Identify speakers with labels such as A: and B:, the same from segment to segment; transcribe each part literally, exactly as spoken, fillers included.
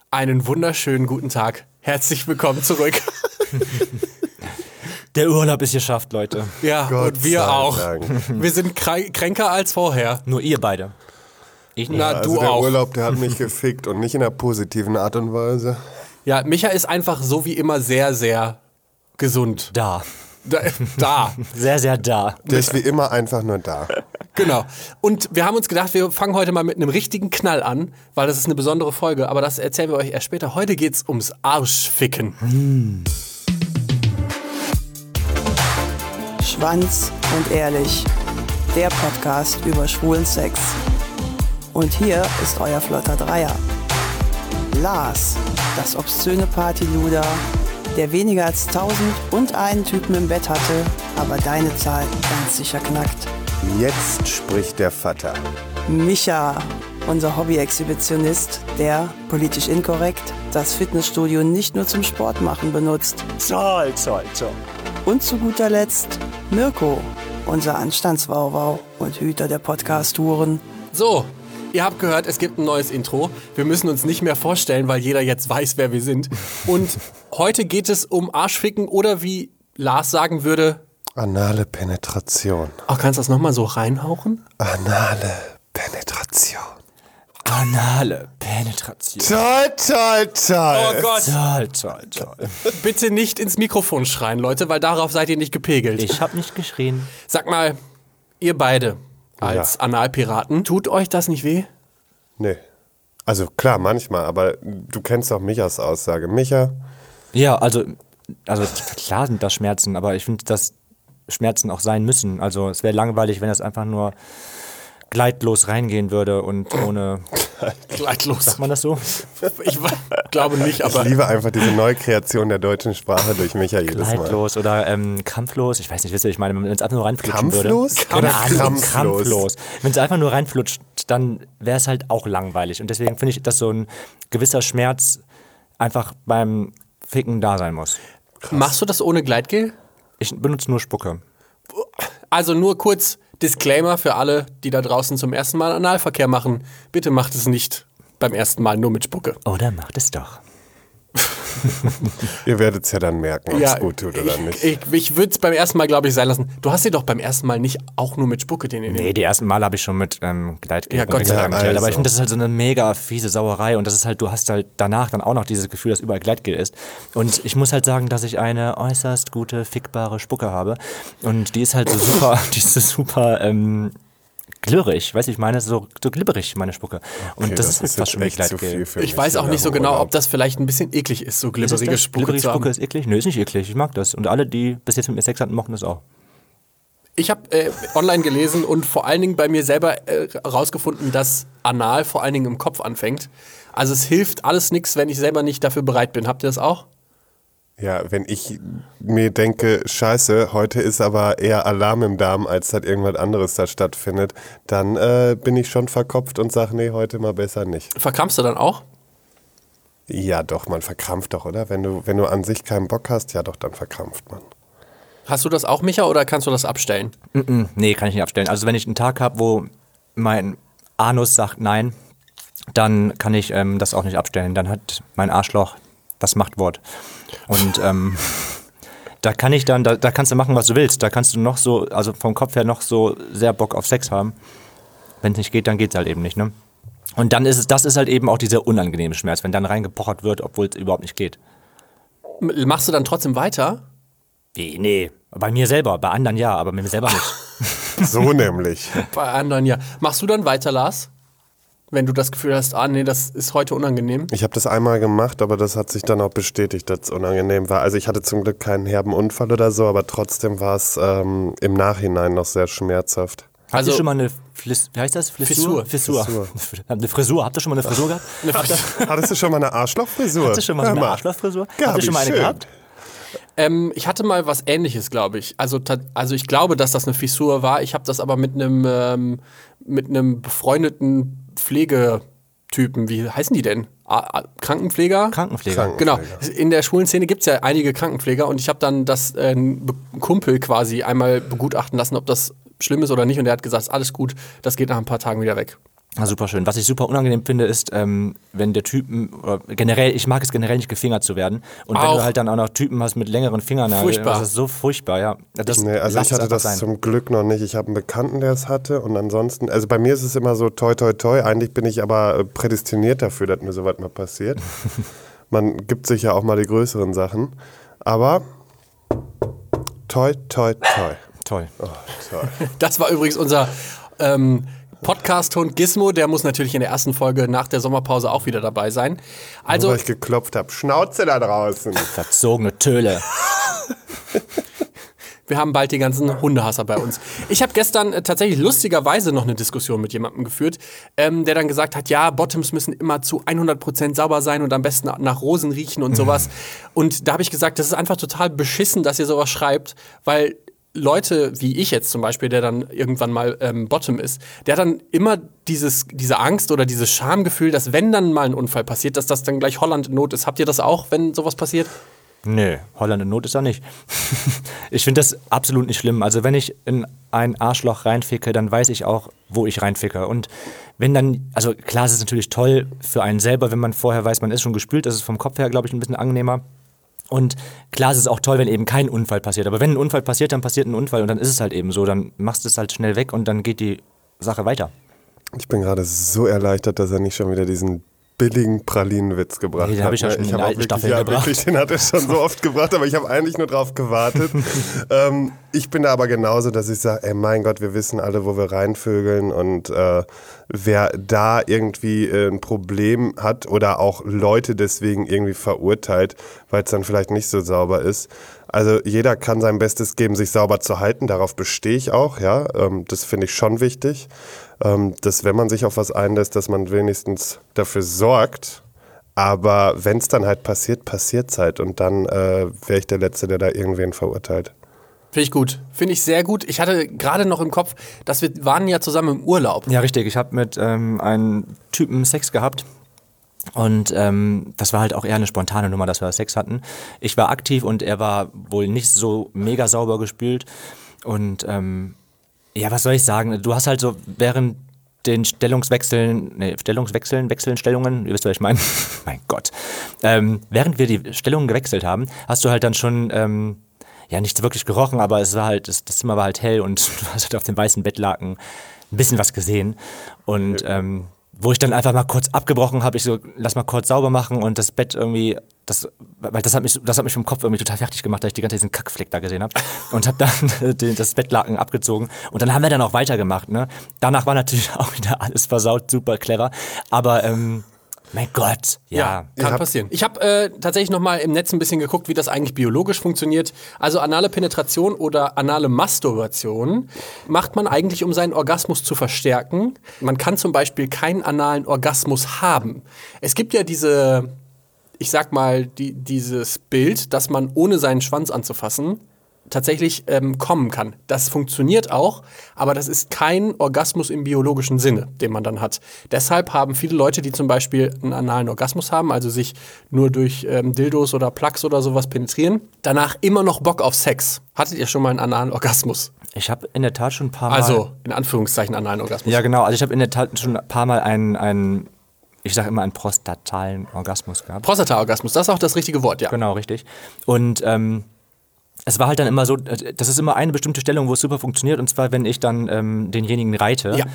A: Einen wunderschönen guten Tag. Herzlich willkommen zurück.
B: Der Urlaub ist geschafft, Leute.
A: Ja,
C: Gott
A: und wir
C: sei
A: auch.
C: Dank.
A: Wir sind krä- kränker als vorher.
B: Nur ihr beide. Ich nicht.
A: Na,
C: Also
A: du
C: der
A: auch.
C: Urlaub, der hat mich gefickt und nicht in einer positiven Art und Weise.
A: Ja, Micha ist einfach so wie immer sehr, sehr gesund.
B: Da.
A: Da. da.
B: Sehr, sehr da.
C: Der ist wie immer einfach nur da.
A: Genau. Und wir haben uns gedacht, wir fangen heute mal mit einem richtigen Knall an, weil das ist eine besondere Folge, aber das erzählen wir euch erst später. Heute geht's ums Arschficken.
B: Hm.
D: Schwanz und ehrlich, der Podcast über schwulen Sex. Und hier ist euer flotter Dreier. Lars, das obszöne Partyluder, der weniger als tausend und einen Typen im Bett hatte, aber deine Zahl ganz sicher knackt.
C: Jetzt spricht der Vater.
D: Micha, unser Hobby-Exhibitionist, der, politisch inkorrekt, das Fitnessstudio nicht nur zum Sport machen benutzt.
B: Zoll, zoll, zoll.
D: Und zu guter Letzt Mirko, unser Anstandswauwau und Hüter der Podcast-Touren.
A: So, ihr habt gehört, es gibt ein neues Intro. Wir müssen uns nicht mehr vorstellen, weil jeder jetzt weiß, wer wir sind. Und heute geht es um Arschficken oder wie Lars sagen würde...
C: Anale Penetration.
A: Ach, kannst du das nochmal so reinhauchen?
C: Anale Penetration.
B: Anale Penetration.
C: Toll, toll, toll.
A: Oh Gott.
B: Toll, toll, toll.
A: Bitte nicht ins Mikrofon schreien, Leute, weil darauf seid ihr nicht gepegelt.
B: Ich hab nicht geschrien.
A: Sag mal, ihr beide als
C: Ja.
A: Analpiraten, tut euch das nicht weh?
C: Nee. Also klar, manchmal, aber du kennst doch Michas Aussage. Micha,
B: Ja, also, also klar sind das Schmerzen, aber ich finde, dass Schmerzen auch sein müssen. Also es wäre langweilig, wenn das einfach nur gleitlos reingehen würde und ohne,
A: Gleitlos.
B: sagt man das so?
A: Ich glaube nicht, aber
C: ich liebe einfach diese Neukreation der deutschen Sprache durch Micha jedes Mal.
B: Gleitlos oder ähm, kampflos. Ich weiß nicht, wisst ihr, ich meine, wenn es einfach nur reinflutschen
C: Kampflos?
B: würde. Keine
C: Oder
B: Ahnung,
C: krampflos?
B: krampflos. Wenn es einfach nur reinflutscht, dann wäre es halt auch langweilig. Und deswegen finde ich, dass so ein gewisser Schmerz einfach beim Ficken da sein muss.
A: machst du das ohne Gleitgel?
B: Ich benutze nur Spucke.
A: Also nur kurz Disclaimer für alle, die da draußen zum ersten Mal Analverkehr machen. Bitte macht es nicht beim ersten Mal nur mit Spucke.
B: Oder macht es doch.
C: Ihr werdet es ja dann merken, ob es gut tut oder
A: ich,
C: nicht.
A: Ich, ich würde es beim ersten Mal, glaube ich, sein lassen. Du hast dir doch beim ersten Mal nicht auch nur mit Spucke den in den...
B: Nee, die ersten Mal habe ich schon mit ähm, Gleitgel
A: Ja, Gott sei Dank.
B: experimentiert. Aber
C: Also.
B: ich finde, das ist halt so eine mega fiese Sauerei und das ist halt, du hast halt danach dann auch noch dieses Gefühl, dass überall Gleitgel ist. Und ich muss halt sagen, dass ich eine äußerst gute, fickbare Spucke habe. Und die ist halt so super, die ist so super ähm, glirrig, weißt du, ich meine, so, so glibberig, meine Spucke. Und
C: Okay,
B: das, ist halt
C: jetzt
B: fast schon wie
C: echt zu
B: Gleitgel.
C: viel für
A: Ich
C: mich
A: weiß auch
C: in
A: nicht so
C: einem
A: genau,
C: Urlaub.
A: ob das vielleicht ein bisschen eklig ist, so
B: Ist
A: glibberige
B: das?
A: Spucke
B: Glibberige
A: zu haben.
B: Spucke ist eklig? Nö, ist nicht eklig, ich mag das. Und alle, die bis jetzt mit mir Sex hatten, mochten das auch.
A: Ich habe äh, online gelesen und vor allen Dingen bei mir selber äh, rausgefunden, dass Anal vor allen Dingen im Kopf anfängt. Also es hilft alles nichts, wenn ich selber nicht dafür bereit bin. Habt ihr das auch?
C: Ja, wenn ich mir denke, scheiße, heute ist aber eher Alarm im Darm, als dass irgendwas anderes da stattfindet, dann äh, bin ich schon verkopft und sage, nee, heute mal besser nicht.
A: Verkrampfst du dann auch?
C: Ja doch, man verkrampft doch, oder? Wenn du, wenn du an sich keinen Bock hast, ja doch, dann verkrampft man.
A: Hast du das auch, Micha, oder kannst du das abstellen?
B: Mm-mm, nee, kann ich nicht abstellen. Also wenn ich einen Tag habe, wo mein Anus sagt nein, dann kann ich ähm, das auch nicht abstellen. Dann hat mein Arschloch das Machtwort. Und ähm, da kann ich dann, da, da kannst du machen, was du willst. Da kannst du noch so, also vom Kopf her noch so sehr Bock auf Sex haben. Wenn es nicht geht, dann geht es halt eben nicht, ne? Und dann ist es, das ist halt eben auch dieser unangenehme Schmerz, wenn dann reingepochert wird, obwohl es überhaupt nicht geht.
A: M- Machst du dann trotzdem weiter?
B: Wie? Nee. Bei mir selber, bei anderen ja, aber mit mir selber nicht.
C: So nämlich.
A: Bei anderen ja. Machst du dann weiter, Lars? Wenn du das Gefühl hast, ah nee, das ist heute unangenehm.
C: Ich habe das einmal gemacht, aber das hat sich dann auch bestätigt, dass es unangenehm war. Also ich hatte zum Glück keinen herben Unfall oder so, aber trotzdem war es ähm, im Nachhinein noch sehr schmerzhaft.
B: Habt
A: Also-
B: ihr schon mal eine Flis- wie heißt das? Fissur?
A: Fissur.
B: Fissur. Eine Frisur. Habt ihr schon mal eine Frisur gehabt?
C: Hattest du schon mal eine Arschlochfrisur?
B: Habt ihr schon mal so
C: Hör
B: eine
C: mal.
B: Arschlochfrisur? Habt
C: Gabi,
B: ihr schon mal eine
C: schön.
B: gehabt?
A: Ähm, ich hatte mal was Ähnliches, glaube ich. Also, ta- also ich glaube, dass das eine Fissur war. Ich habe das aber mit einem ähm, mit einem befreundeten Pflegetypen, wie heißen die denn? A- A- Krankenpfleger?
B: Krankenpfleger.
A: Genau. In der schwulen Szene gibt es ja einige Krankenpfleger und ich habe dann das äh, ein Be- Kumpel quasi einmal begutachten lassen, ob das schlimm ist oder nicht. Und der hat gesagt, alles gut, das geht nach ein paar Tagen wieder weg.
B: Na, super schön. Was ich super unangenehm finde, ist, ähm, wenn der Typen, oder generell, ich mag es generell nicht gefingert zu werden. Und wenn
A: auch.
B: du halt dann auch noch Typen hast mit längeren Fingernägeln,
A: Furchtbar.
B: das ist so furchtbar, ja. Das,
C: Nee, also
B: lass
C: ich
B: es
C: hatte
B: einfach
C: das
B: sein.
C: zum Glück noch nicht. Ich habe einen Bekannten, der es hatte und ansonsten, also bei mir ist es immer so toi toi toi, eigentlich bin ich aber prädestiniert dafür, dass mir sowas mal passiert. Man gibt sich ja auch mal die größeren Sachen, aber toi toi toi.
B: Toll.
C: Oh, toll.
A: Das war übrigens unser ähm, Podcast-Hund Gizmo, der muss natürlich in der ersten Folge nach der Sommerpause auch wieder dabei sein. Also,
C: Nur weil ich geklopft habe. Schnauze da draußen.
B: Verzogene Töle.
A: wir haben bald die ganzen Hundehasser bei uns. Ich habe gestern äh, tatsächlich lustigerweise noch eine Diskussion mit jemandem geführt, ähm, der dann gesagt hat, ja, Bottoms müssen immer zu hundert Prozent sauber sein und am besten nach, nach Rosen riechen und sowas. Und da habe ich gesagt, das ist einfach total beschissen, dass ihr sowas schreibt, weil Leute wie ich jetzt zum Beispiel, der dann irgendwann mal ähm, Bottom ist, der hat dann immer dieses, diese Angst oder dieses Schamgefühl, dass wenn dann mal ein Unfall passiert, dass das dann gleich Holland in Not ist. Habt ihr das auch, wenn sowas passiert?
B: Nee, Holland in Not ist er nicht. Ich finde das absolut nicht schlimm. Also wenn ich in ein Arschloch reinficke, dann weiß ich auch, wo ich reinficke. Und wenn dann, also klar, es ist natürlich toll für einen selber, wenn man vorher weiß, man ist schon gespült. Das ist vom Kopf her, glaube ich, ein bisschen angenehmer. Und klar, es ist auch toll, wenn eben kein Unfall passiert. Aber wenn ein Unfall passiert, dann passiert ein Unfall und dann ist es halt eben so. Dann machst du es halt schnell weg und dann geht die Sache weiter.
C: Ich bin gerade so erleichtert, dass er nicht schon wieder diesen billigen Pralinenwitz gebracht
B: Nee, den
C: hat.
B: hab ich ja schon in
C: ich
B: den
C: hab auch
B: alten
C: wirklich,
B: Staffeln
C: ja,
B: gebracht.
C: Wirklich, den hat er schon so oft gebracht, aber ich habe eigentlich nur drauf gewartet. ähm, ich bin da aber genauso, dass ich sage, ey mein Gott, wir wissen alle, wo wir reinvögeln und äh, wer da irgendwie äh, ein Problem hat oder auch Leute deswegen irgendwie verurteilt, weil es dann vielleicht nicht so sauber ist. Also jeder kann sein Bestes geben, sich sauber zu halten, darauf bestehe ich auch, ja, ähm, das finde ich schon wichtig. Ähm, dass wenn man sich auf was einlässt, dass man wenigstens dafür sorgt. Aber wenn es dann halt passiert, passiert es halt. Und dann äh, wäre ich der Letzte, der da irgendwen verurteilt.
A: Finde ich gut. Finde ich sehr gut. Ich hatte gerade noch im Kopf, dass wir waren ja zusammen im Urlaub.
B: Ja, richtig. Ich habe mit ähm, einem Typen Sex gehabt. Und ähm, das war halt auch eher eine spontane Nummer, dass wir Sex hatten. Ich war aktiv und er war wohl nicht so mega sauber gespült. Und ähm, ja, was soll ich sagen? Du hast halt so während den Stellungswechseln, nee, Stellungswechseln, Wechseln, Stellungen, ihr wisst, was ich meine? Mein Gott. Ähm, während wir die Stellungen gewechselt haben, hast du halt dann schon, ähm, ja, nicht wirklich gerochen, aber es war halt, das, das Zimmer war halt hell und du hast halt auf dem weißen Bettlaken ein bisschen was gesehen. Und ähm, wo ich dann einfach mal kurz abgebrochen habe, ich so, lass mal kurz sauber machen und das Bett irgendwie, das, weil das hat mich, das hat mich vom Kopf irgendwie total fertig gemacht, dass ich die ganze Zeit diesen Kackfleck da gesehen habe und habe dann den, das Bettlaken abgezogen und dann haben wir dann auch weitergemacht, ne? Danach war natürlich auch wieder alles versaut, super clever, aber ähm, mein Gott, ja.
A: Kann
C: habt-
A: passieren. Ich habe äh, tatsächlich noch mal im Netz ein bisschen geguckt, wie das eigentlich biologisch funktioniert. Also anale Penetration oder anale Masturbation macht man eigentlich, um seinen Orgasmus zu verstärken. Man kann zum Beispiel keinen analen Orgasmus haben. Es gibt ja diese, ich sag mal, die, dieses Bild, dass man ohne seinen Schwanz anzufassen tatsächlich ähm, kommen kann. Das funktioniert auch, aber das ist kein Orgasmus im biologischen Sinne, den man dann hat. Deshalb haben viele Leute, die zum Beispiel einen analen Orgasmus haben, also sich nur durch ähm, Dildos oder Plugs oder sowas penetrieren, danach immer noch Bock auf Sex. Hattet ihr schon mal einen analen Orgasmus?
B: Ich habe in der Tat schon ein paar Mal...
A: Also, in Anführungszeichen analen Orgasmus.
B: Ja, genau, also ich habe in der Tat schon ein paar Mal einen, einen ich sage immer einen prostatalen Orgasmus gehabt.
A: Prostata-Orgasmus, das ist auch das richtige Wort, ja.
B: Genau, richtig. Und ähm, es war halt dann immer so, das ist immer eine bestimmte Stellung, wo es super funktioniert, und zwar, wenn ich dann ähm, denjenigen reite.
A: Ja.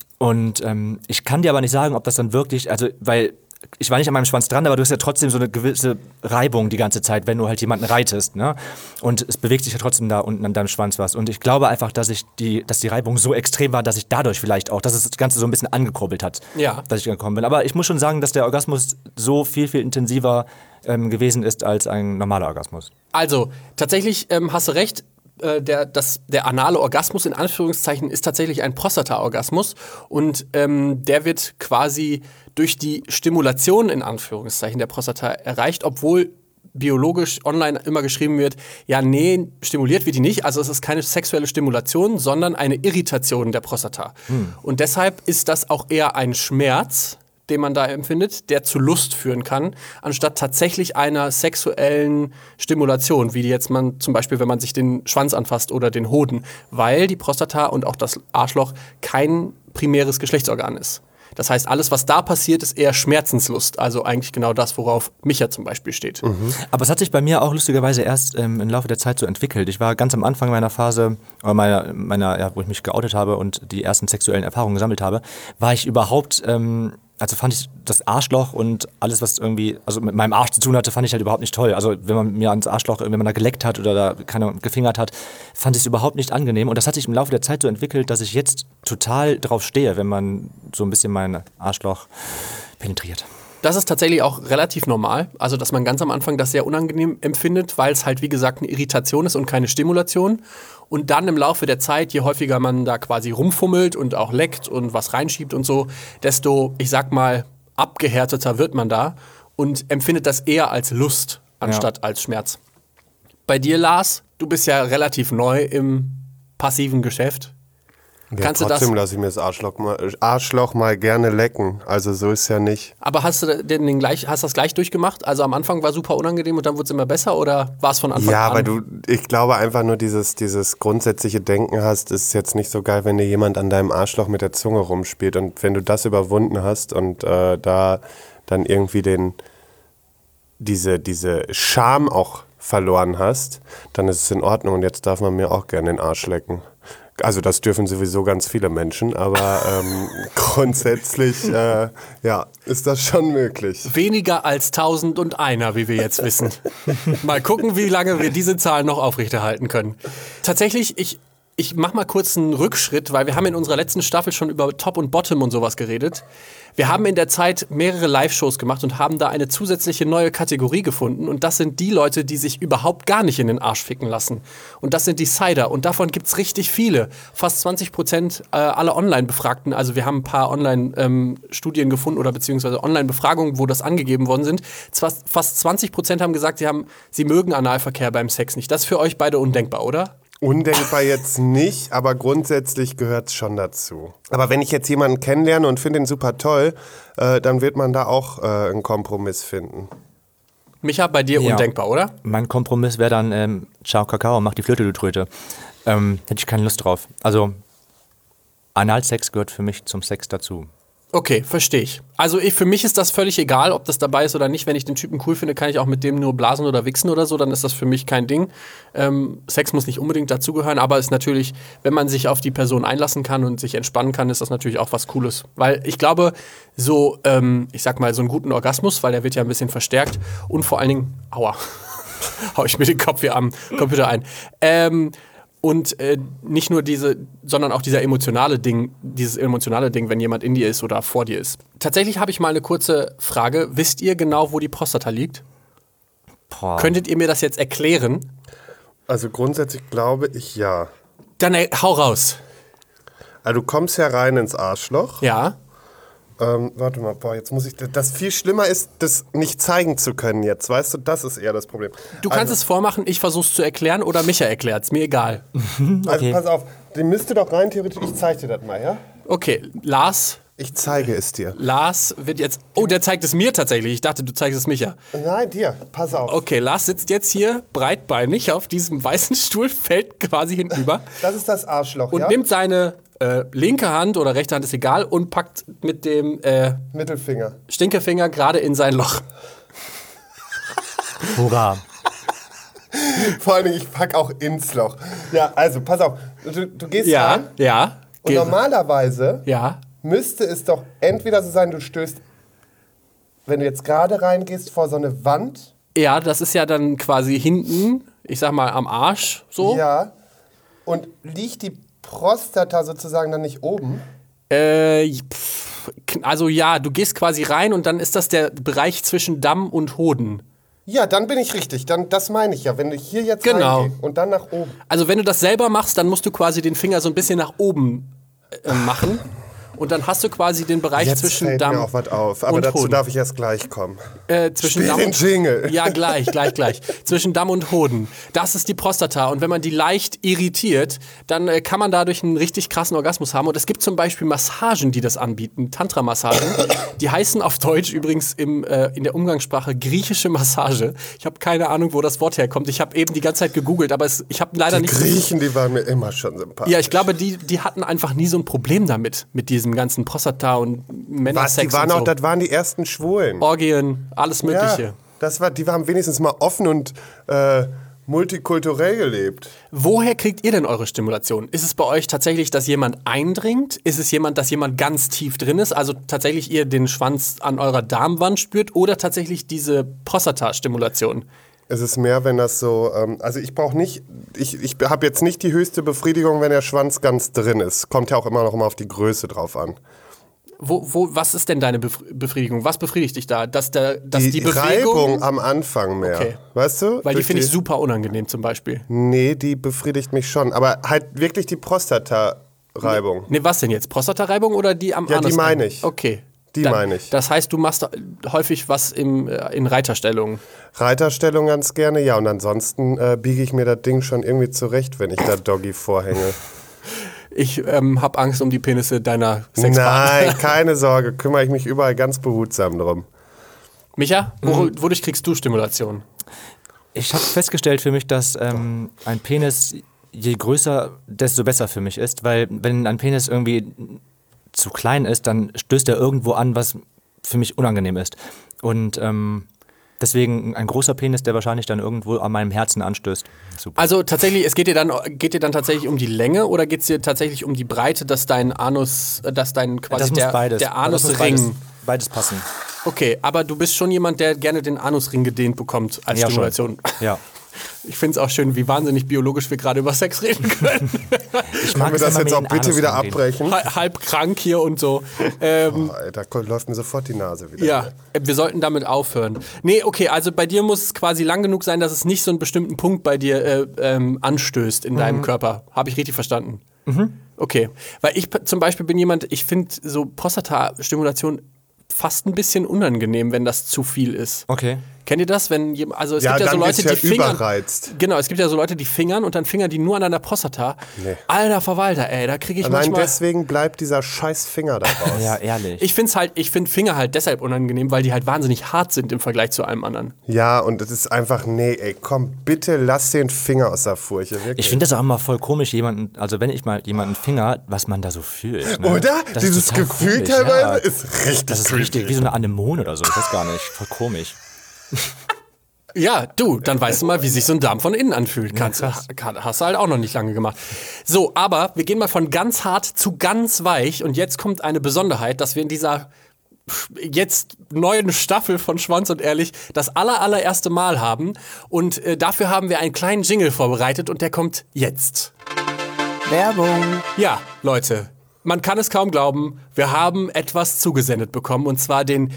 B: Und ähm, ich kann dir aber nicht sagen, ob das dann wirklich, also, weil ich war nicht an meinem Schwanz dran, aber du hast ja trotzdem so eine gewisse Reibung die ganze Zeit, wenn du halt jemanden reitest, ne? Und es bewegt sich ja trotzdem da unten an deinem Schwanz was. Und ich glaube einfach, dass ich die, dass die Reibung so extrem war, dass ich dadurch vielleicht auch, dass es das Ganze so ein bisschen angekurbelt hat,
A: Ja.
B: dass ich gekommen bin. Aber ich muss schon sagen, dass der Orgasmus so viel, viel intensiver ähm, gewesen ist als ein normaler Orgasmus.
A: Also, tatsächlich ähm, hast du recht, äh, der, das, der anale Orgasmus in Anführungszeichen ist tatsächlich ein Prostata-Orgasmus und ähm, der wird quasi durch die Stimulation in Anführungszeichen der Prostata erreicht, obwohl biologisch online immer geschrieben wird, ja, nee, stimuliert wird die nicht, also es ist keine sexuelle Stimulation, sondern eine Irritation der Prostata. Hm. Und deshalb ist das auch eher ein Schmerz, den man da empfindet, der zu Lust führen kann, anstatt tatsächlich einer sexuellen Stimulation, wie jetzt man zum Beispiel, wenn man sich den Schwanz anfasst oder den Hoden, weil die Prostata und auch das Arschloch kein primäres Geschlechtsorgan ist. Das heißt, alles, was da passiert, ist eher Schmerzenslust. Also eigentlich genau das, worauf Micha zum Beispiel steht.
B: Mhm. Aber es hat sich bei mir auch lustigerweise erst ähm, im Laufe der Zeit so entwickelt. Ich war ganz am Anfang meiner Phase, oder meiner, meiner ja, wo ich mich geoutet habe und die ersten sexuellen Erfahrungen gesammelt habe, war ich überhaupt, ähm, also fand ich das Arschloch und alles, was irgendwie, also mit meinem Arsch zu tun hatte, fand ich halt überhaupt nicht toll. Also wenn man mir ans Arschloch, wenn man da geleckt hat oder da keine gefingert hat, fand ich es überhaupt nicht angenehm. Und das hat sich im Laufe der Zeit so entwickelt, dass ich jetzt total drauf stehe, wenn man so ein bisschen mein Arschloch penetriert.
A: Das ist tatsächlich auch relativ normal, also dass man ganz am Anfang das sehr unangenehm empfindet, weil es halt wie gesagt eine Irritation ist und keine Stimulation. Und dann im Laufe der Zeit, je häufiger man da quasi rumfummelt und auch leckt und was reinschiebt und so, desto, ich sag mal, abgehärteter wird man da und empfindet das eher als Lust anstatt ja. als Schmerz. Bei dir, Lars, du bist ja relativ neu im passiven Geschäft.
C: Ja,
A: Kannst
C: trotzdem
A: du das?
C: lasse ich mir das Arschloch mal, Arschloch mal gerne lecken. Also so ist ja nicht.
A: Aber hast du den, den gleich, hast das gleich durchgemacht? Also am Anfang war super unangenehm und dann wurde es immer besser oder war es von Anfang
C: ja,
A: an?
C: Ja, weil du, ich glaube einfach nur dieses, dieses grundsätzliche Denken hast, ist jetzt nicht so geil, wenn dir jemand an deinem Arschloch mit der Zunge rumspielt. Und wenn du das überwunden hast und äh, da dann irgendwie den, diese, diese Scham auch verloren hast, dann ist es in Ordnung und jetzt darf man mir auch gerne den Arsch lecken. Also das dürfen sowieso ganz viele Menschen, aber ähm, grundsätzlich äh, ja, ist das schon möglich.
A: Weniger als tausend und einer, wie wir jetzt wissen. Mal gucken, wie lange wir diese Zahl noch aufrechterhalten können. Tatsächlich, ich, ich mach mal kurz einen Rückschritt, weil wir haben in unserer letzten Staffel schon über Top und Bottom und sowas geredet. Wir haben in der Zeit mehrere Live-Shows gemacht und haben da eine zusätzliche neue Kategorie gefunden. Und das sind die Leute, die sich überhaupt gar nicht in den Arsch ficken lassen. Und das sind die Cider. Und davon gibt's richtig viele. Fast zwanzig Prozent äh, aller Online-Befragten. Also wir haben ein paar Online-Studien ähm, gefunden oder beziehungsweise Online-Befragungen, wo das angegeben worden sind. Zwar, fast zwanzig Prozent haben gesagt, sie, haben, sie mögen Analverkehr beim Sex nicht. Das ist für euch beide undenkbar, oder?
C: Undenkbar jetzt nicht, aber grundsätzlich gehört es schon dazu. Aber wenn ich jetzt jemanden kennenlerne und finde ihn super toll, äh, dann wird man da auch äh, einen Kompromiss finden.
A: Micha, bei dir
B: ja.
A: undenkbar, oder?
B: Mein Kompromiss wäre dann, ähm, ciao Kakao, mach die Flöte, du Tröte. Ähm, hätte ich keine Lust drauf. Also, Analsex gehört für mich zum Sex dazu.
A: Okay, verstehe ich. Also ich, für mich ist das völlig egal, ob das dabei ist oder nicht. Wenn ich den Typen cool finde, kann ich auch mit dem nur blasen oder wichsen oder so, dann ist das für mich kein Ding. Ähm, Sex muss nicht unbedingt dazugehören, aber ist natürlich, wenn man sich auf die Person einlassen kann und sich entspannen kann, ist das natürlich auch was Cooles. Weil ich glaube, so, ähm, ich sag mal, so einen guten Orgasmus, weil der wird ja ein bisschen verstärkt und vor allen Dingen, aua, hau ich mir den Kopf hier am Computer ein. Ähm, Und äh, nicht nur diese, sondern auch dieser emotionale Ding, dieses emotionale Ding, wenn jemand in dir ist oder vor dir ist. Tatsächlich habe ich mal eine kurze Frage. Wisst ihr genau, wo die Prostata liegt?
B: Boah.
A: Könntet ihr mir das jetzt erklären?
C: Also grundsätzlich glaube ich ja.
A: Dann äh, hau raus.
C: Also du kommst herein ins Arschloch.
A: Ja.
C: Ähm, warte mal, boah, jetzt muss ich. Das viel schlimmer ist, das nicht zeigen zu können jetzt. Weißt du, das ist eher das Problem.
A: Du kannst
C: also,
A: es vormachen, ich versuch's zu erklären oder Micha erklärt's. Mir egal.
C: Also
B: Okay.
C: pass auf, den müsste doch rein theoretisch. Ich zeige dir das mal, ja?
A: Okay, Lars.
C: Ich zeige es dir.
A: Lars wird jetzt. Oh, der zeigt es mir tatsächlich. Ich dachte, du zeigst es Micha.
C: Nein, dir. Pass auf.
A: Okay, Lars sitzt jetzt hier breitbeinig auf diesem weißen Stuhl, fällt quasi hinüber.
C: Das ist das Arschloch,
A: Und
C: ja?
A: nimmt seine äh, linke Hand oder rechte Hand, ist egal, und packt mit dem äh,
C: Mittelfinger.
A: Stinkefinger gerade in sein Loch.
B: Hurra.
C: Vor allen Dingen, ich pack auch ins Loch. Ja, also, pass auf. Du, du gehst
A: Ja,
C: rein
A: ja.
C: und
A: Ge-
C: normalerweise
A: ja.
C: müsste es doch entweder so sein, du stößt, wenn du jetzt gerade reingehst, vor so eine Wand.
A: Ja, das ist ja dann quasi hinten, ich sag mal am Arsch so.
C: Ja. Und liegt die Prostata sozusagen dann nicht oben?
A: Äh, pff, also ja, du gehst quasi rein und dann ist das der Bereich zwischen Damm und Hoden.
C: Ja, dann bin ich richtig. Dann, das meine ich ja. Wenn du hier jetzt
A: Genau.
C: reingehst und dann nach oben.
A: Also wenn du das selber machst, dann musst du quasi den Finger so ein bisschen nach oben äh, machen. Und dann hast du quasi den Bereich
C: Jetzt
A: zwischen
C: fällt
A: Damm
C: mir auch was auf. Aber
A: und
C: dazu
A: Hoden.
C: darf ich erst gleich kommen.
A: Äh, zwischen
C: Spiel
A: Damm
C: den
A: und
C: Jingle.
A: Ja, gleich, gleich, gleich. Zwischen Damm und Hoden. Das ist die Prostata. Und wenn man die leicht irritiert, dann äh, kann man dadurch einen richtig krassen Orgasmus haben. Und es gibt zum Beispiel Massagen, die das anbieten. Tantra-Massagen. Die heißen auf Deutsch übrigens im, äh, in der Umgangssprache griechische Massage. Ich habe keine Ahnung, wo das Wort herkommt. Ich habe eben die ganze Zeit gegoogelt, aber es, ich habe leider
C: Die
A: nicht...
C: Griechen, die waren mir immer schon sympathisch.
A: Ja, ich glaube, die, die hatten einfach nie so ein Problem damit, mit, die, diesem ganzen Prostata und
C: Was,
A: Männersex
C: die waren
A: und
C: auch,
A: so.
C: das waren die ersten Schwulen.
A: Orgien, alles Mögliche.
C: Ja, das war, die haben wenigstens mal offen und äh, multikulturell gelebt.
A: Woher kriegt ihr denn eure Stimulation? Ist es bei euch tatsächlich, dass jemand eindringt? Ist es jemand, dass jemand ganz tief drin ist? Also tatsächlich ihr den Schwanz an eurer Darmwand spürt? Oder tatsächlich diese Prostata-Stimulation?
C: Es ist mehr, wenn das so, ähm, also ich brauche nicht, ich, ich habe jetzt nicht die höchste Befriedigung, wenn der Schwanz ganz drin ist. Kommt ja auch immer noch mal auf die Größe drauf an.
A: Wo, wo, was ist denn deine Bef- Befriedigung? Was befriedigt dich da? Dass, der, dass
C: Die,
A: die, Bewegung...
C: Reibung am Anfang mehr.
A: Okay.
C: Weißt du?
A: Weil die
C: Durch
A: finde ich super unangenehm zum Beispiel.
C: Nee, die befriedigt mich schon. Aber halt wirklich die Prostata-Reibung.
A: Ne, was denn jetzt? Prostatareibung oder die am
C: Ja, die
A: Anus?
C: meine ich.
A: Okay.
C: Die
A: Dann-
C: meine ich.
A: Das heißt, du machst häufig was im, äh, in Reiterstellungen.
C: Reiterstellung ganz gerne, ja. Und ansonsten äh, biege ich mir das Ding schon irgendwie zurecht, wenn ich da Doggy vorhänge.
A: Ich ähm, habe Angst um die Penisse deiner Sexpartner.
C: Nein, keine Sorge. Kümmere ich mich überall ganz behutsam drum.
A: Micha, wo, wodurch kriegst du Stimulation?
B: Ich habe festgestellt für mich, dass ähm, ein Penis, je größer, desto besser für mich ist, weil wenn ein Penis irgendwie zu klein ist, dann stößt er irgendwo an, was für mich unangenehm ist. Und ähm, deswegen ein großer Penis, der wahrscheinlich dann irgendwo an meinem Herzen anstößt. Super.
A: Also tatsächlich, es geht dir dann, geht dir dann tatsächlich um die Länge oder geht es dir tatsächlich um die Breite, dass dein Anus, dass dein quasi
B: das muss
A: der,
B: beides.
A: der
B: Das muss
A: Anusring...
B: beides, beides passen.
A: Okay, aber du bist schon jemand, der gerne den Anusring gedehnt bekommt als
B: Ja,
A: Stimulation.
B: schon. Ja.
A: Ich finde es auch schön, wie wahnsinnig biologisch wir gerade über Sex reden können.
B: Ich
C: Können wir
B: es
C: das
B: immer
C: jetzt
B: mit
C: auch
B: den
C: bitte
B: Anus
C: wieder
B: rangehen.
C: abbrechen?
A: Hal- Halb krank hier und so. Ähm,
C: Boah, ey, da ko- läuft mir sofort die Nase wieder.
A: Ja, äh, wir sollten damit aufhören. Nee, okay, also bei dir muss es quasi lang genug sein, dass es nicht so einen bestimmten Punkt bei dir äh, ähm, anstößt in deinem Körper. Habe ich richtig verstanden? Mhm. Okay, weil ich p- zum Beispiel bin jemand, ich finde so Prostata-Stimulation fast ein bisschen unangenehm, wenn das zu viel ist.
B: Okay.
A: Kennt ihr das, wenn jemand, also es
C: Ja,
A: gibt ja so
C: dann
A: Leute,
C: bist du
A: die
C: ja
A: fingern.
C: überreizt.
A: Genau, es gibt ja so Leute, die fingern und dann fingern die nur an deiner Prostata.
C: Nee.
A: Alter Verwalter, ey, da kriege ich
C: Allein
A: manchmal.
C: deswegen bleibt dieser scheiß Finger da raus.
B: Ja, ehrlich.
A: Ich finde halt, ich finde Finger halt deshalb unangenehm, weil die halt wahnsinnig hart sind im Vergleich zu allem anderen.
C: Ja, und es ist einfach, nee, ey, komm, bitte lass den Finger aus der Furche, wirklich.
B: Ich finde das auch immer voll komisch, jemanden, also wenn ich mal jemanden finger, was man da so fühlt. Ne?
C: Oder?
B: Das ist
C: Dieses
B: total
C: Gefühl
B: komisch,
C: teilweise
B: ja.
C: ist richtig
B: Das ist
C: creepy.
B: richtig, wie so eine Anemone oder so, ich weiß gar nicht, voll komisch.
A: Ja, du, dann weißt du mal, wie sich so ein Darm von innen anfühlt. Kannst, du- kann, hast du halt auch noch nicht lange gemacht. So, aber wir gehen mal von ganz hart zu ganz weich und jetzt kommt eine Besonderheit, dass wir in dieser jetzt neuen Staffel von Schwanz und Ehrlich das aller, allererste Mal haben und äh, dafür haben wir einen kleinen Jingle vorbereitet und der kommt jetzt.
D: Werbung.
A: Ja, Leute, man kann es kaum glauben, wir haben etwas zugesendet bekommen und zwar den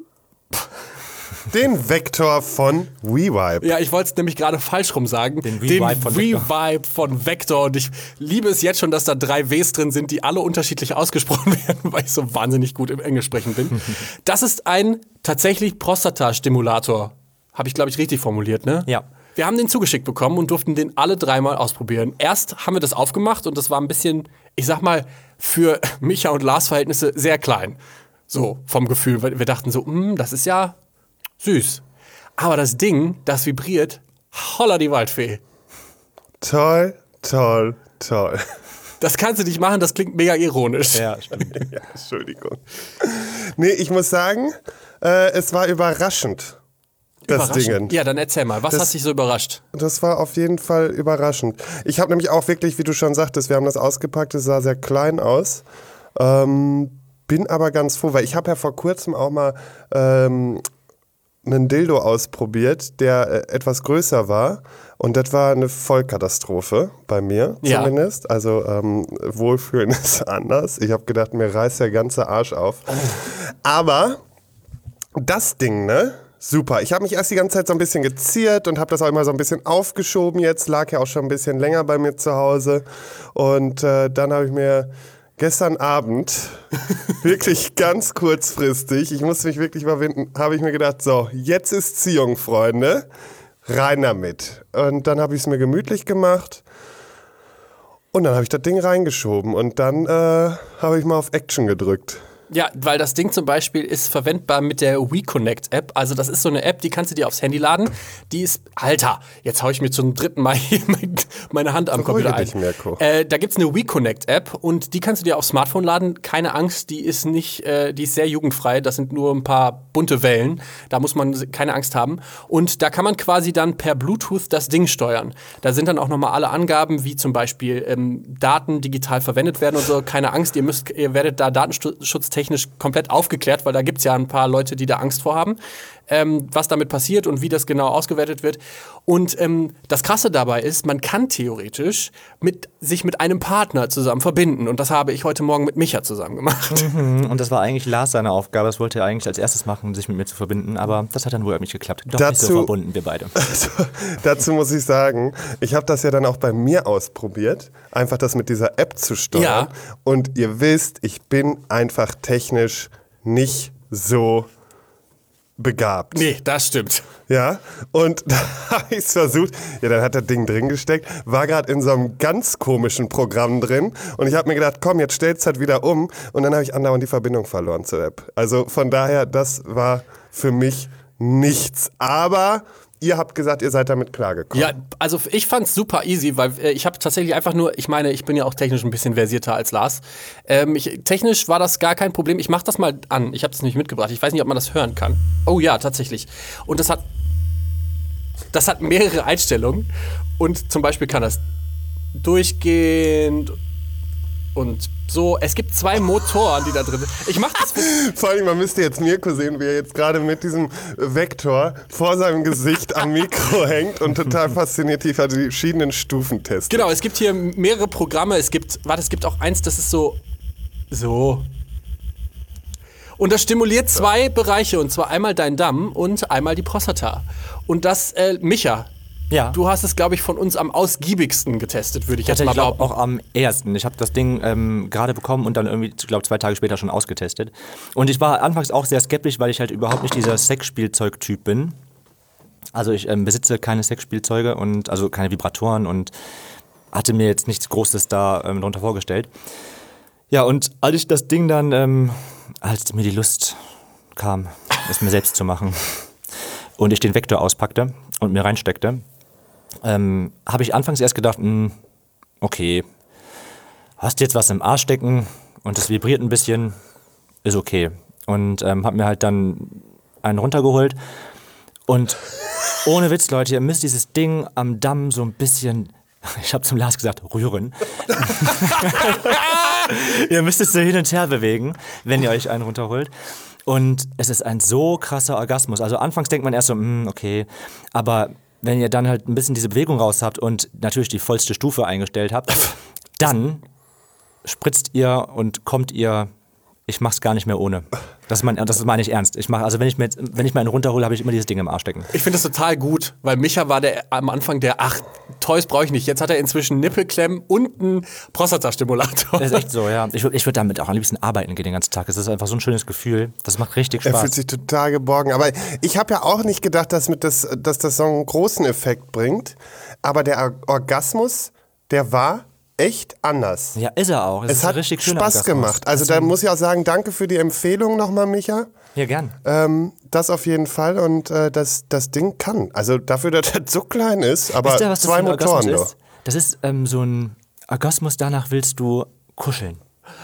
C: Den Vektor von WeVibe.
A: Ja, ich wollte es nämlich gerade falsch rum sagen.
B: Den Revive von Vector.
A: Revive von Vector. Und ich liebe es jetzt schon, dass da drei Ws drin sind, die alle unterschiedlich ausgesprochen werden, weil ich so wahnsinnig gut im Englisch sprechen bin. Das ist ein tatsächlich Prostata-Stimulator. Habe ich, glaube ich, richtig formuliert, ne?
B: Ja.
A: Wir haben den zugeschickt bekommen und durften den alle dreimal ausprobieren. Erst haben wir das aufgemacht und das war ein bisschen, ich sag mal, für Micha und Lars Verhältnisse sehr klein. So, vom Gefühl. Weil wir dachten so, "Hm, das ist ja süß." Aber das Ding, das vibriert, holla die Waldfee.
C: Toll, toll, toll.
A: Das kannst du nicht machen, das klingt mega ironisch.
B: Ja, stimmt.
C: Ja, Entschuldigung. Nee, ich muss sagen, äh, es war überraschend, das
A: Überraschend.
C: Ding.
A: Ja, dann erzähl mal, was
C: Das-
A: hat dich so überrascht?
C: Das war auf jeden Fall überraschend. Ich habe nämlich auch wirklich, wie du schon sagtest, wir haben das ausgepackt, es sah sehr klein aus. Ähm, bin aber ganz froh, weil ich habe ja vor kurzem auch mal ähm, einen Dildo ausprobiert, der äh, etwas größer war. Und das war eine Vollkatastrophe bei mir
A: Ja.
C: zumindest. Also ähm, Wohlfühlen ist anders. Ich habe gedacht, mir reißt der ganze Arsch auf. Aber das Ding, ne? Super. Ich habe mich erst die ganze Zeit so ein bisschen geziert und habe das auch immer so ein bisschen aufgeschoben jetzt. Lag ja auch schon ein bisschen länger bei mir zu Hause. Und äh, dann habe ich mir gestern Abend, wirklich ganz kurzfristig, ich musste mich wirklich überwinden, habe ich mir gedacht, so, jetzt ist Ziehung, Freunde. Rein damit. Und dann habe ich es mir gemütlich gemacht. Und dann habe ich das Ding reingeschoben. Und dann äh, habe ich mal auf Action gedrückt.
A: Ja, weil das Ding zum Beispiel ist verwendbar mit der WeConnect-App. Also das ist so eine App, die kannst du dir aufs Handy laden. Die ist, Alter, jetzt hau ich mir zum dritten Mal hier meine Hand am
C: Beruhige
A: Computer ein.
C: dich, Mirko.
A: Äh, da gibt's eine WeConnect-App und die kannst du dir aufs Smartphone laden. Keine Angst, die ist nicht, äh, die ist sehr jugendfrei. Das sind nur ein paar bunte Wellen. Da muss man keine Angst haben. Und da kann man quasi dann per Bluetooth das Ding steuern. Da sind dann auch nochmal alle Angaben, wie zum Beispiel ähm, Daten digital verwendet werden und so. Keine Angst, ihr müsst, ihr werdet da datenschutztechnisch komplett aufgeklärt, weil da gibt's ja ein paar Leute, die da Angst vor haben, ähm, was damit passiert und wie das genau ausgewertet wird. Und ähm, das Krasse dabei ist, man kann theoretisch mit, sich mit einem Partner zusammen verbinden. Und das habe ich heute Morgen mit Micha zusammen gemacht.
B: Mhm. Und das war eigentlich Lars seine Aufgabe. Das wollte er eigentlich als erstes machen, sich mit mir zu verbinden. Aber das hat dann wohl nicht geklappt. Doch
C: Dazu,
B: nicht so verbunden, wir beide.
C: Also, dazu muss ich sagen, ich habe das ja dann auch bei mir ausprobiert, einfach das mit dieser App zu steuern.
A: Ja.
C: Und ihr wisst, ich bin einfach technisch nicht so begabt.
A: Nee, das stimmt.
C: Ja, und da habe ich es versucht. Ja, dann hat das Ding drin gesteckt, war gerade in so einem ganz komischen Programm drin und ich habe mir gedacht, komm, jetzt stell's halt wieder um und dann habe ich andauernd die Verbindung verloren zur App. Also von daher, das war für mich nichts. Aber ihr habt gesagt, ihr seid damit klargekommen.
A: Ja, also ich fand's super easy, weil äh, ich habe tatsächlich einfach nur, ich meine, ich bin ja auch technisch ein bisschen versierter als Lars. Ähm, ich, technisch war das gar kein Problem. Ich mach das mal an. Ich habe das nicht mitgebracht. Ich weiß nicht, ob man das hören kann. Oh ja, tatsächlich. Und das hat, das hat mehrere Einstellungen. Und zum Beispiel kann das durchgehend und so. Es gibt zwei Motoren, die da drin sind. Ich mach das.
C: Vor allem, man müsste jetzt Mirko sehen, wie er jetzt gerade mit diesem Vektor vor seinem Gesicht am Mikro hängt und total fasziniert die verschiedenen Stufen testet.
A: Genau, es gibt hier mehrere Programme. Es gibt, warte, es gibt auch eins, das ist so, so. Und das stimuliert zwei Bereiche, und zwar einmal dein Damm und einmal die Prostata. Und das, äh, Micha,
B: Ja.
A: du hast es, glaube ich, von uns am ausgiebigsten getestet, würde ich jetzt
B: Ich
A: mal
B: glaube
A: behaupten.
B: auch am ersten. Ich habe das Ding ähm, gerade bekommen und dann irgendwie, ich glaube, zwei Tage später schon ausgetestet. Und ich war anfangs auch sehr skeptisch, weil ich halt überhaupt nicht dieser Sexspielzeug-Typ bin. Also ich ähm, besitze keine Sexspielzeuge und also keine Vibratoren und hatte mir jetzt nichts Großes da ähm, darunter vorgestellt. Ja, und als ich das Ding dann, ähm, als mir die Lust kam, es mir selbst zu machen und ich den Vektor auspackte und mir reinsteckte, ähm, habe ich anfangs erst gedacht, mh, okay, hast jetzt was im Arsch stecken und es vibriert ein bisschen, ist okay. Und ähm, habe mir halt dann einen runtergeholt und ohne Witz, Leute, ihr müsst dieses Ding am Damm so ein bisschen, ich habe zum Lars gesagt, rühren. Ihr müsst es so hin und her bewegen, wenn ihr euch einen runterholt. Und es ist ein so krasser Orgasmus. Also anfangs denkt man erst so, mh, okay, aber wenn ihr dann halt ein bisschen diese Bewegung raus habt und natürlich die vollste Stufe eingestellt habt, dann spritzt ihr und kommt ihr, ich mach's gar nicht mehr ohne. Das, mein, das meine ich ernst. Ich mach, also wenn ich mir wenn ich mir einen runterhole, habe ich immer dieses Ding im Arsch stecken.
A: Ich finde das total gut, weil Micha war der am Anfang der, ach, Toys brauche ich nicht. Jetzt hat er inzwischen Nippelklemmen und einen Prostatastimulator.
B: Das ist echt so, ja. Ich, ich würde damit auch am liebsten arbeiten gehen den ganzen Tag. Es ist einfach so ein schönes Gefühl. Das macht richtig
C: Er
B: Spaß.
C: fühlt sich total geborgen. Aber ich habe ja auch nicht gedacht, dass, mit das, dass das so einen großen Effekt bringt. Aber der Or- Orgasmus, der war echt anders.
B: Ja, ist er auch. Es,
C: Es
B: ist
C: hat
B: ein richtig schöner
C: Spaß
B: Orgasmus.
C: gemacht. Also da muss ich auch sagen, danke für die Empfehlung nochmal, Micha.
B: Ja, gern.
C: Ähm, das auf jeden Fall und äh, das, das Ding kann. Also dafür, dass das so klein ist, aber
B: Wisst ihr, was das
C: zwei
B: für ein
C: Motoren
B: Orgasmus
C: doch.
B: ist? Das ist ähm, so ein Orgasmus, danach willst du kuscheln.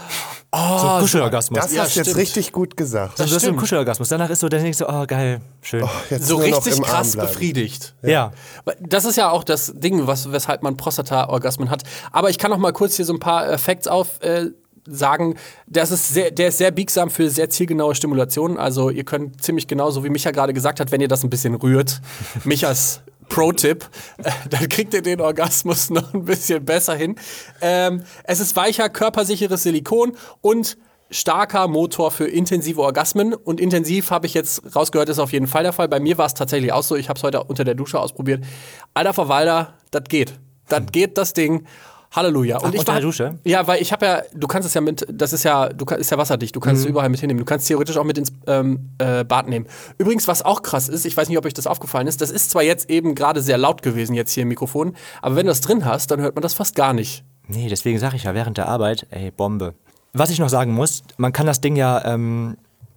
B: Oh, so ein Kuschelorgasmus.
C: Das
A: Ja,
C: hast du jetzt
A: stimmt.
C: richtig gut gesagt.
B: das ist so ein
A: stimmt.
B: Kuschelorgasmus. Danach ist so, dann denkst du, oh geil, schön.
C: Jetzt
A: So
C: nur noch
A: richtig
C: im Arm
A: krass
C: bleiben.
A: befriedigt.
B: ja.
A: Das ist ja auch das Ding, was, weshalb man Prostata-Orgasmen hat. Aber ich kann noch mal kurz hier so ein paar äh, Facts auf äh, sagen. Das ist sehr, der ist sehr biegsam für sehr zielgenaue Stimulation. Also ihr könnt ziemlich genau, so wie Micha gerade gesagt hat, wenn ihr das ein bisschen rührt, Michas Pro-Tipp, äh, dann kriegt ihr den Orgasmus noch ein bisschen besser hin. Ähm, es ist weicher, körpersicheres Silikon und starker Motor für intensive Orgasmen. Und intensiv, habe ich jetzt rausgehört, ist auf jeden Fall der Fall. Bei mir war es tatsächlich auch so. Ich habe es heute unter der Dusche ausprobiert. Alter Verwalter, das geht. Das geht, das Ding. Halleluja. Und
B: Ach,
A: ich
B: unter
A: war,
B: der Dusche?
A: Ja, weil ich habe ja, du kannst es ja mit, das ist ja, du kann, ist ja wasserdicht, du kannst es überall mit hinnehmen. Du kannst es theoretisch auch mit ins ähm, äh, Bad nehmen. Übrigens, was auch krass ist, ich weiß nicht, ob euch das aufgefallen ist, das ist zwar jetzt eben gerade sehr laut gewesen jetzt hier im Mikrofon, aber wenn du das drin hast, dann hört man das fast gar nicht.
B: Nee, deswegen sage ich ja während der Arbeit, ey, Bombe. Was ich noch sagen muss, man kann das Ding ja, ähm,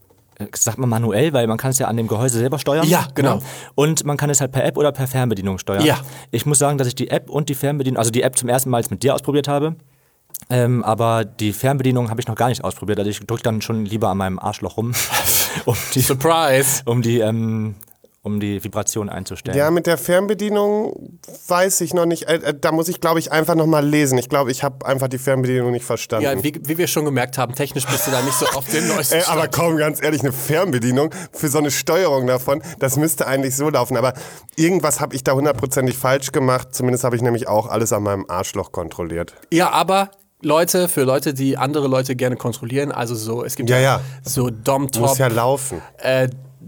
B: sagt man manuell, weil man kann es ja an dem Gehäuse selber steuern.
A: Ja, genau.
B: Und man kann es halt per App oder per Fernbedienung steuern.
A: Ja.
B: Ich muss sagen, dass ich die App und die Fernbedienung, also die App zum ersten Mal jetzt mit dir ausprobiert habe, ähm, aber die Fernbedienung habe ich noch gar nicht ausprobiert. Also ich drücke dann schon lieber an meinem Arschloch rum, um die,
A: Surprise!
B: um die, ähm, um die Vibration einzustellen.
C: Ja, mit der Fernbedienung weiß ich noch nicht. Äh, da muss ich, glaube ich, einfach noch mal lesen. Ich glaube, ich habe einfach die Fernbedienung nicht verstanden.
A: Ja, wie, wie wir schon gemerkt haben, technisch bist du da nicht so auf dem neuesten
C: Ey, aber
A: Stand.
C: komm, ganz ehrlich, eine Fernbedienung für so eine Steuerung davon, das müsste eigentlich so laufen. Aber irgendwas habe ich da hundertprozentig falsch gemacht. Zumindest habe ich nämlich auch alles an meinem Arschloch kontrolliert.
A: Ja, aber Leute, für Leute, die andere Leute gerne kontrollieren, also so, es gibt
C: Ja, ja.
A: so Dom-Top,
C: Muss ja laufen.
A: äh,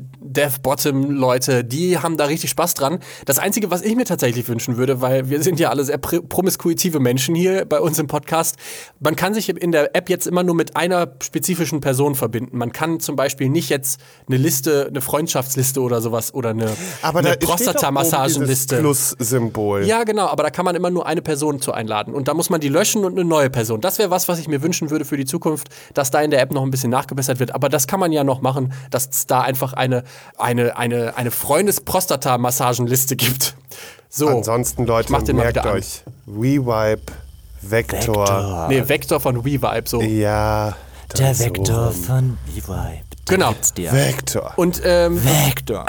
A: Dev-Bottom-Leute, die haben da richtig Spaß dran. Das Einzige, was ich mir tatsächlich wünschen würde, weil wir sind ja alle sehr pr- promiskuitive Menschen hier bei uns im Podcast, man kann sich in der App jetzt immer nur mit einer spezifischen Person verbinden. Man kann zum Beispiel nicht jetzt eine Liste, eine Freundschaftsliste oder sowas oder eine,
C: Aber
A: eine
C: da steht doch oben dieses
A: Prostata-Massagenliste.
C: Plus-Symbol.
A: Ja, genau, aber da kann man immer nur eine Person zu einladen. Und da muss man die löschen und eine neue Person. Das wäre was, was ich mir wünschen würde für die Zukunft, dass da in der App noch ein bisschen nachgebessert wird. Aber das kann man ja noch machen, dass es da einfach eine, eine, eine, eine Freundes-Prostata-Massagenliste gibt. So.
C: Ansonsten, Leute,
A: mach den mal
C: merkt
A: wieder an.
C: euch, WeVibe, Vector.
B: Vector.
A: Nee, Vector von WeVibe, so.
C: Ja.
B: Der
C: das
B: Vector
C: so.
B: von WeVibe.
A: Genau.
B: Gibt's dir.
C: Vector.
A: Und ähm,
B: Vector.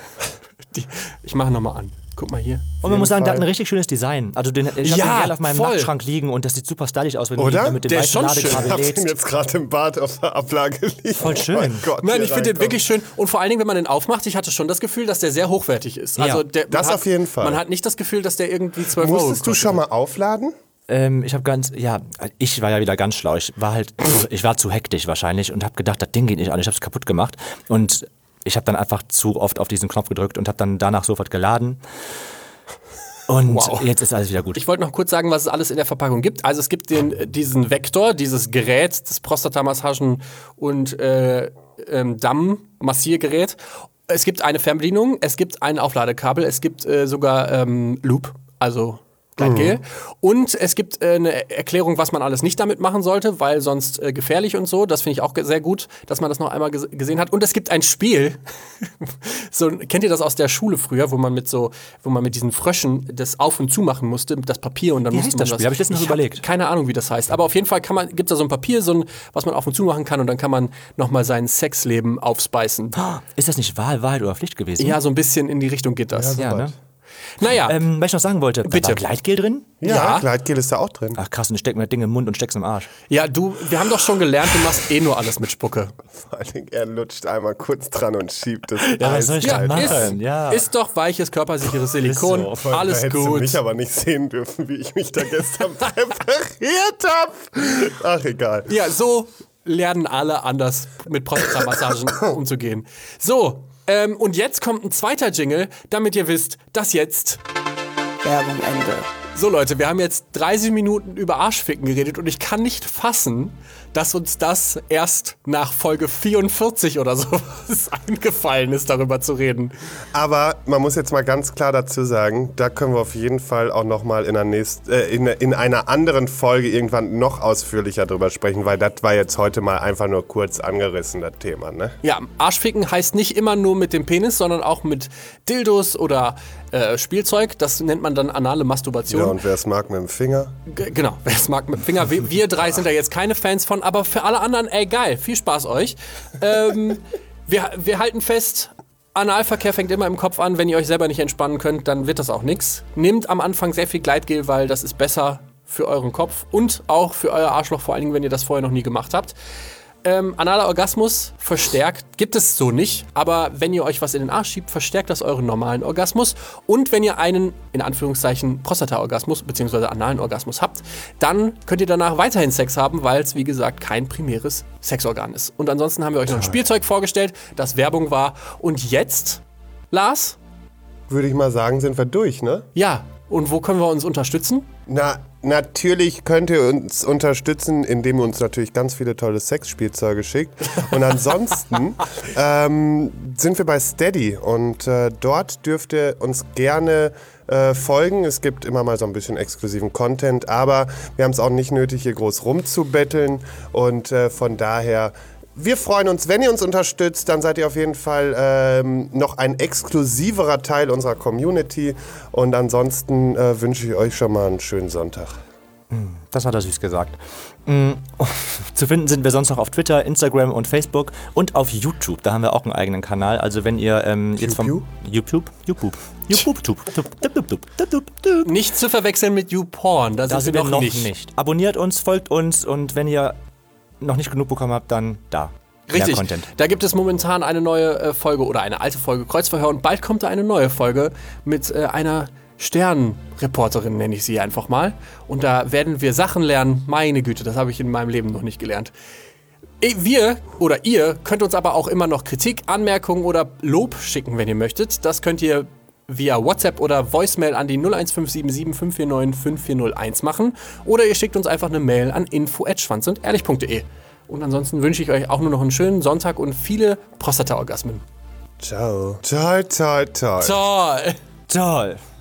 A: die, ich mache nochmal an. Guck mal hier.
B: Und man muss sagen, der hat
C: Fall.
B: ein richtig schönes Design. Also den, ich hab
A: Ja,
B: den gerne auf meinem
A: voll.
B: Nachtschrank liegen und das sieht super stylisch aus, wenn
C: Oder?
B: du ihn mit dem
A: Der ist
B: weißen
A: schon schön.
C: Ich
B: Ladekabel
C: hab den
B: lädst.
C: jetzt gerade im Bad auf der Ablage liegen.
B: Voll schön.
C: Oh mein Gott,
A: Nein,
C: hier
A: ich finde den
C: reinkommt.
A: wirklich schön. Und vor allen Dingen, wenn man den aufmacht, ich hatte schon das Gefühl, dass der sehr hochwertig ist. Also
B: Ja,
A: der, man
C: das
A: hat,
C: auf jeden Fall.
A: Man hat nicht das Gefühl, dass der irgendwie zwölf Euro
C: Musstest du
A: kostet.
C: schon mal aufladen?
B: Ähm, ich habe ganz, ja, ich war ja wieder ganz schlau. Ich war halt, ich war zu hektisch wahrscheinlich und habe gedacht, das Ding geht nicht an. Ich habe es kaputt gemacht und ich habe dann einfach zu oft auf diesen Knopf gedrückt und habe dann danach sofort geladen. Und
A: Wow.
B: jetzt ist alles wieder gut.
A: Ich wollte noch kurz sagen, was es alles in der Verpackung gibt. Also es gibt den, diesen Vector, dieses Gerät, das Prostatamassagen- und äh, ähm, Damm-Massiergerät. Es gibt eine Fernbedienung, es gibt ein Aufladekabel, es gibt äh, sogar ähm, Loop, also Gleitgel. Mhm. Und es gibt äh, eine Erklärung, was man alles nicht damit machen sollte, weil sonst äh, gefährlich und so. Das finde ich auch ge- sehr gut, dass man das noch einmal ges- gesehen hat. Und es gibt ein Spiel. So, kennt ihr das aus der Schule früher, wo man mit so, wo man mit diesen Fröschen das auf und zu machen musste, das Papier und dann
B: Wie
A: musste
B: heißt
A: man
B: das Spiel? Hab ich jetzt noch
A: hab
B: überlegt.
A: Keine Ahnung, wie das heißt. Aber auf jeden Fall kann man, gibt's da so ein Papier, so ein, was man auf und zu machen kann und dann kann man nochmal sein Sexleben aufspeisen.
B: Ist das nicht Wahl, Wahrheit oder Pflicht gewesen?
A: Ja, so ein bisschen in die Richtung geht das.
B: Ja, ne?
A: Naja,
B: Ähm, was ich noch sagen wollte, da
A: Bitte.
B: war Gleitgel drin?
C: Ja,
A: Ja.
C: Gleitgel ist da auch drin.
B: Ach krass, und ich steck mir das Ding im Mund und steck's im Arsch.
A: ja, du, wir haben doch schon gelernt, du machst eh nur alles mit Spucke.
C: Vor allen Dingen, er lutscht einmal kurz dran und schiebt es.
B: Ja, was soll ich
A: Ja,
B: denn machen?
A: ist,
B: Ja.
A: ist doch weiches, körpersicheres Silikon.
B: so.
C: Voll,
A: Alles
C: da hättest
A: gut.
C: du mich aber nicht sehen dürfen, wie ich mich da gestern präpariert habe. Ach, egal.
A: Ja, so lernen alle anders mit Prostatamassagen umzugehen. So, ähm, und jetzt kommt ein zweiter Jingle, damit ihr wisst, dass jetzt...
D: Werbung Ende.
A: So Leute, wir haben jetzt dreißig Minuten über Arschficken geredet und ich kann nicht fassen, dass uns das erst nach Folge vierundvierzig oder so eingefallen ist, darüber zu reden.
C: Aber man muss jetzt mal ganz klar dazu sagen, da können wir auf jeden Fall auch nochmal in, der nächst- äh, in, in einer anderen Folge irgendwann noch ausführlicher drüber sprechen, weil das war jetzt heute mal einfach nur kurz angerissen, das Thema, ne?
A: Ja, Arschficken heißt nicht immer nur mit dem Penis, sondern auch mit Dildos oder äh, Spielzeug. Das nennt man dann anale Masturbation.
C: Ja, und wer es mag mit dem Finger.
A: G- Genau, wer es mag mit dem Finger. Wir, wir drei sind da jetzt keine Fans von, aber für alle anderen, ey, geil, viel Spaß euch. Ähm, wir, wir halten fest, Analverkehr fängt immer im Kopf an. Wenn ihr euch selber nicht entspannen könnt, dann wird das auch nix. Nehmt am Anfang sehr viel Gleitgel, weil das ist besser für euren Kopf und auch für euer Arschloch, vor allen Dingen, wenn ihr das vorher noch nie gemacht habt. Ähm, analer Orgasmus verstärkt, gibt es so nicht, aber wenn ihr euch was in den Arsch schiebt, verstärkt das euren normalen Orgasmus. Und wenn ihr einen, in Anführungszeichen, Prostata-Orgasmus bzw. analen Orgasmus habt, dann könnt ihr danach weiterhin Sex haben, weil es, wie gesagt, kein primäres Sexorgan ist. Und ansonsten haben wir euch noch ein Spielzeug vorgestellt, das Werbung war. Und jetzt, Lars?
C: Würde ich mal sagen, sind wir durch, ne?
A: Ja, und wo können wir uns unterstützen?
C: Na, natürlich könnt ihr uns unterstützen, indem ihr uns natürlich ganz viele tolle Sexspielzeuge schickt. Und ansonsten ähm, sind wir bei Steady und äh, dort dürft ihr uns gerne äh, folgen. Es gibt immer mal so ein bisschen exklusiven Content, aber wir haben es auch nicht nötig, hier groß rumzubetteln. Und äh, von daher... Wir freuen uns, wenn ihr uns unterstützt, dann seid ihr auf jeden Fall ähm, noch ein exklusiverer Teil unserer Community. Und ansonsten äh, wünsche ich euch schon mal einen schönen Sonntag.
B: Das hat er süß gesagt. Mhm. Zu finden sind wir sonst noch auf Twitter, Instagram und Facebook und auf YouTube. Da haben wir auch einen eigenen Kanal. Also wenn ihr ähm, jetzt vom YouTube, YouTube, YouTube, YouTube,
A: Nicht zu verwechseln mit YouPorn. Da,
B: da
A: sind wir noch nicht.
B: nicht. Abonniert uns, folgt uns und wenn ihr noch nicht genug bekommen habt, dann da.
A: Richtig,
B: Mehr Content.
A: da gibt es momentan eine neue äh, Folge oder eine alte Folge Kreuzverhör und bald kommt da eine neue Folge mit äh, einer Sternreporterin, nenne ich sie einfach mal. Und da werden wir Sachen lernen, meine Güte, das habe ich in meinem Leben noch nicht gelernt. Wir oder ihr könnt uns aber auch immer noch Kritik, Anmerkungen oder Lob schicken, wenn ihr möchtet. Das könnt ihr via WhatsApp oder Voicemail an die null eins fünf sieben sieben fünf vier neun fünf vier null eins machen oder ihr schickt uns einfach eine Mail an info at schwanz und ehrlich punkt de. Und ansonsten wünsche ich euch auch nur noch einen schönen Sonntag und viele Prostata-Orgasmen.
C: Ciao. Toll, toll, toll.
A: Toll!
B: Toll!